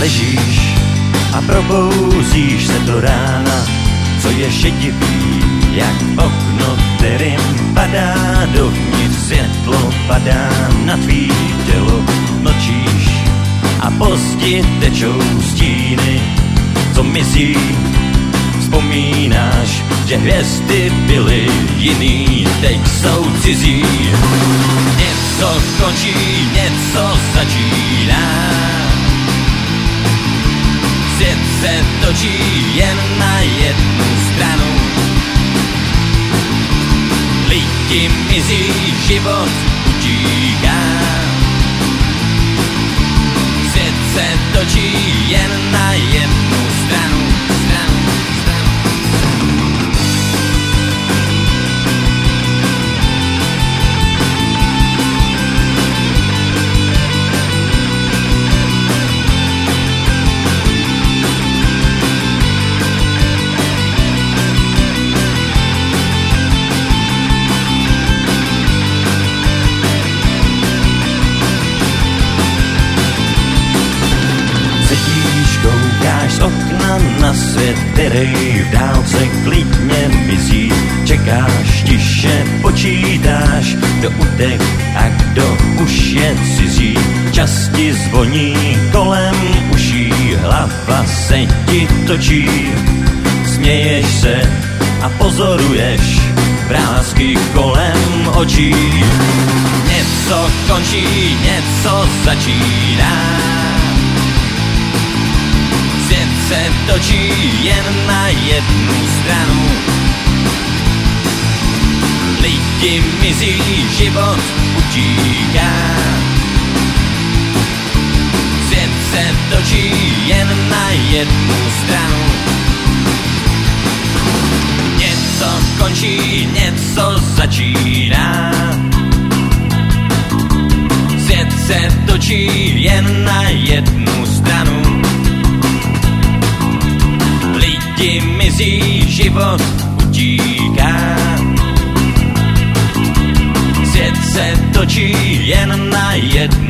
ležíš a probouzíš se do rána, co je šedivý, jak okno, kterým padá dovnitř světlo, padá na tvý tělo, mlčíš a pozdě tečou stíny, co mizí. Vzpomínáš, že hvězdy byly jiný, teď jsou cizí. Něco končí, něco začíná. Svět se točí jen na jednu stranu. Lidi mizí, život utíká. Svět se točí jen na jednu stranu. Koukáš z okna na svět, který v dálce klidně mizí. Čekáš, tiše počítáš, kdo utek a kdo už je cizí. Čas ti zvoní kolem uší, hlava se ti točí. Směješ se a pozoruješ vrásky kolem očí. Něco končí, něco začíná. Se točí jen na jednu stranu. Lidi mizí, život utíká. Svět se točí jen na jednu stranu. Něco končí, něco začíná. Svět se točí jen na jednu stranu. Lidi mizí, život utíká. Svět se točí jen na jednu